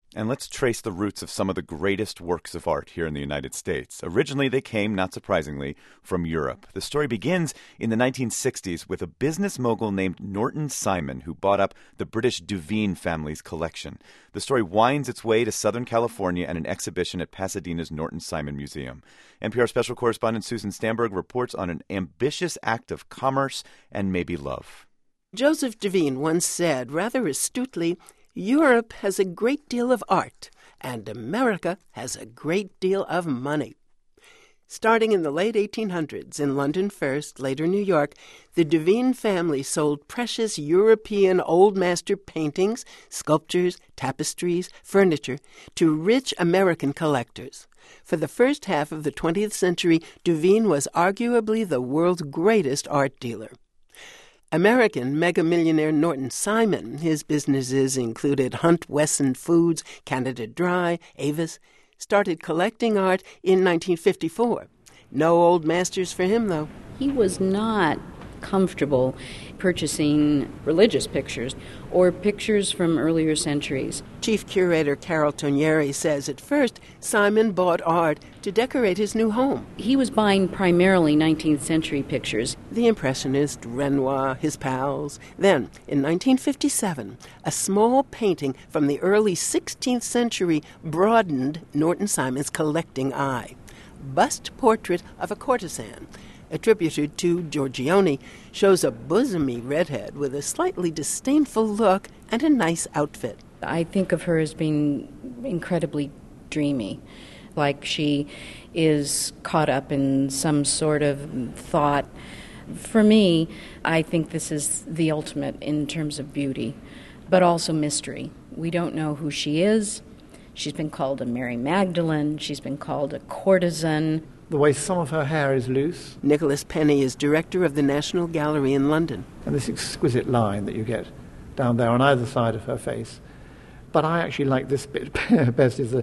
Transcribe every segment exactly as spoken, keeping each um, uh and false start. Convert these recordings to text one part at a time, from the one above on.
And let's trace the roots of some of the greatest works of art here in the United States. Originally, they came, not surprisingly, from Europe. The story begins in the nineteen sixties with a business mogul named Norton Simon, who bought up the British Duveen family's collection. The story winds its way to Southern California and an exhibition at Pasadena's Norton Simon Museum. N P R special correspondent Susan Stamberg reports on an ambitious act of commerce and maybe love. Joseph Duveen once said, rather astutely, Europe has a great deal of art, and America has a great deal of money. Starting in the late eighteen hundreds, in London first, later New York, the Duveen family sold precious European old master paintings, sculptures, tapestries, furniture to rich American collectors. For the first half of the twentieth century, Duveen was arguably the world's greatest art dealer. American mega-millionaire Norton Simon, his businesses included Hunt Wesson Foods, Canada Dry, Avis, started collecting art in nineteen fifty-four. No old masters for him, though. He was not comfortable purchasing religious pictures or pictures from earlier centuries. Chief curator Carol Tonieri says at first Simon bought art to decorate his new home. He was buying primarily nineteenth century pictures. The Impressionist, Renoir, his pals. Then, in nineteen fifty-seven, a small painting from the early sixteenth century broadened Norton Simon's collecting eye. Bust portrait of a courtesan, attributed to Giorgione, shows a bosomy redhead with a slightly disdainful look and a nice outfit. I think of her as being incredibly dreamy, like she is caught up in some sort of thought. For me, I think this is the ultimate in terms of beauty, but also mystery. We don't know who she is. She's been called a Mary Magdalene. She's been called a courtesan. The way some of her hair is loose. Nicholas Penny is director of the National Gallery in London. And this exquisite line that you get down there on either side of her face. But I actually like this bit best, is the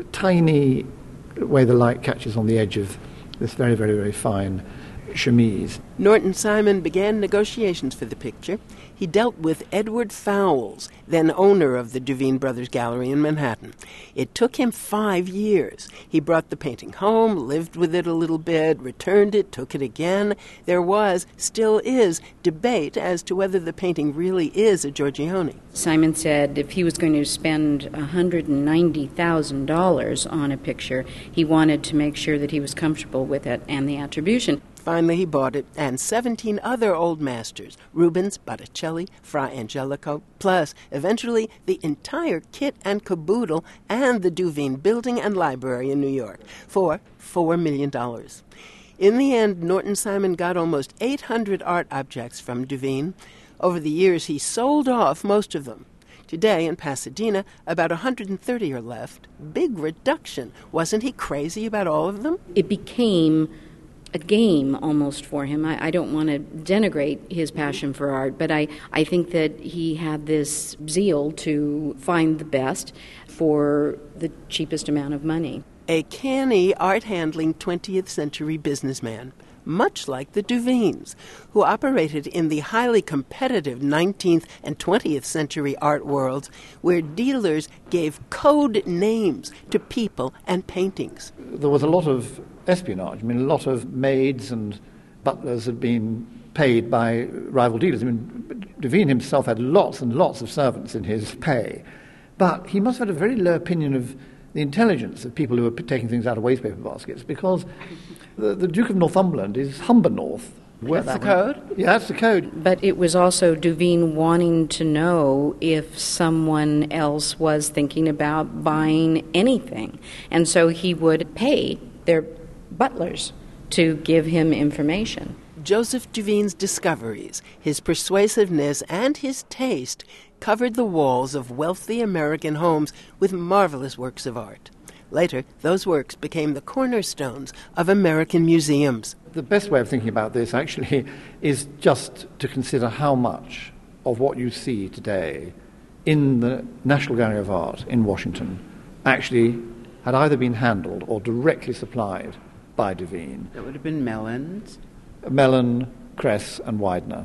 tiny way the light catches on the edge of this very, very, very fine chemise. Norton Simon began negotiations for the picture. He dealt with Edward Fowles, then owner of the Duveen Brothers Gallery in Manhattan. It took him five years. He brought the painting home, lived with it a little bit, returned it, took it again. There was, still is, debate as to whether the painting really is a Giorgione. Simon said if he was going to spend one hundred ninety thousand dollars on a picture, he wanted to make sure that he was comfortable with it and the attribution. Finally, he bought it, and seventeen other old masters, Rubens, Botticelli, Fra Angelico, plus, eventually, the entire kit and caboodle and the Duveen Building and Library in New York, for four million dollars. In the end, Norton Simon got almost eight hundred art objects from Duveen. Over the years, he sold off most of them. Today, in Pasadena, about one hundred thirty are left. Big reduction. Wasn't he crazy about all of them? It became a game almost for him. I, I don't want to denigrate his passion for art, but I, I think that he had this zeal to find the best for the cheapest amount of money. A canny, art-handling twentieth century businessman, much like the Duveens, who operated in the highly competitive nineteenth and twentieth century art worlds, where dealers gave code names to people and paintings. There was a lot of espionage. I mean, a lot of maids and butlers had been paid by rival dealers. I mean, Duveen himself had lots and lots of servants in his pay, but he must have had a very low opinion of the intelligence of people who were taking things out of wastepaper baskets, because the, the Duke of Northumberland is Humber North. That's that the code? One. Yeah, that's the code. But it was also Duveen wanting to know if someone else was thinking about buying anything. And so he would pay their butlers to give him information. Joseph Duveen's discoveries, his persuasiveness, and his taste covered the walls of wealthy American homes with marvelous works of art. Later, those works became the cornerstones of American museums. The best way of thinking about this, actually, is just to consider how much of what you see today in the National Gallery of Art in Washington actually had either been handled or directly supplied by Duveen. That would have been Mellon's. Mellon, Kress, and Widener.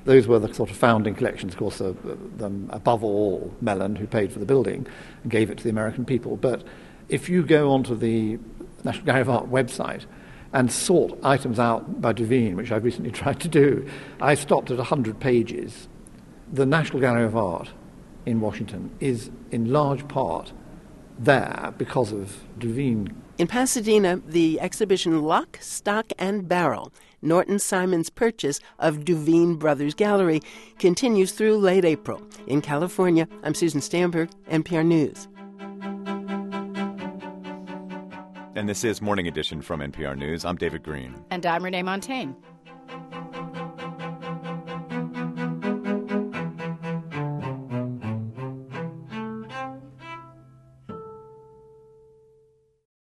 Those were the sort of founding collections, of course, uh, them, above all, Mellon, who paid for the building and gave it to the American people. But if you go onto the National Gallery of Art website and sort items out by Duveen, which I've recently tried to do, I stopped at one hundred pages. The National Gallery of Art in Washington is in large part there because of Duveen. In Pasadena, the exhibition Lock, Stock, and Barrel, Norton Simon's purchase of Duveen Brothers Gallery, continues through late April. In California, I'm Susan Stamberg, N P R News. And this is Morning Edition from N P R News. I'm David Green. And I'm Renee Montaigne.